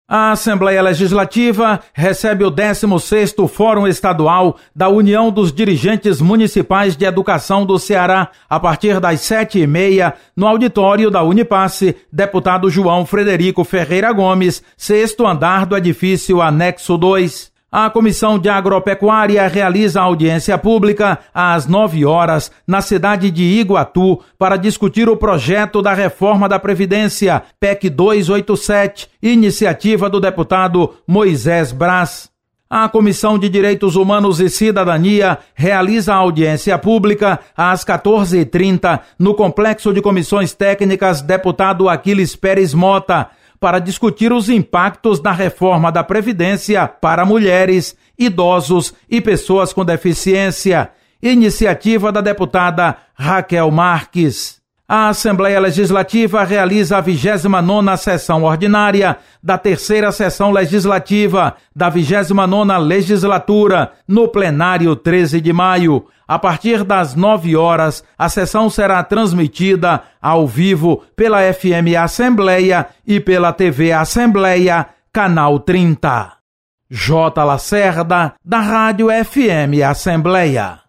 A Assembleia Legislativa recebe o 16º Fórum Estadual da União dos Dirigentes Municipais de Educação do Ceará, a partir das 7h30, no auditório da Unipasse, deputado João Frederico Ferreira Gomes, 6º andar do edifício Anexo 2. A Comissão de Agropecuária realiza audiência pública às 9 horas na cidade de Iguatu para discutir o projeto da reforma da Previdência, PEC 287, iniciativa do deputado Moisés Braz. A Comissão de Direitos Humanos e Cidadania realiza audiência pública às 14h30 no Complexo de Comissões Técnicas deputado Aquiles Pérez Mota, para discutir os impactos da reforma da Previdência para mulheres, idosos e pessoas com deficiência. Iniciativa da deputada Raquel Marques. A Assembleia Legislativa realiza a 29ª sessão ordinária da 3ª sessão legislativa da 29ª legislatura, no plenário 13 de maio. A partir das 9 horas, a sessão será transmitida ao vivo pela FM Assembleia e pela TV Assembleia, canal 30. J. Lacerda, da Rádio FM Assembleia.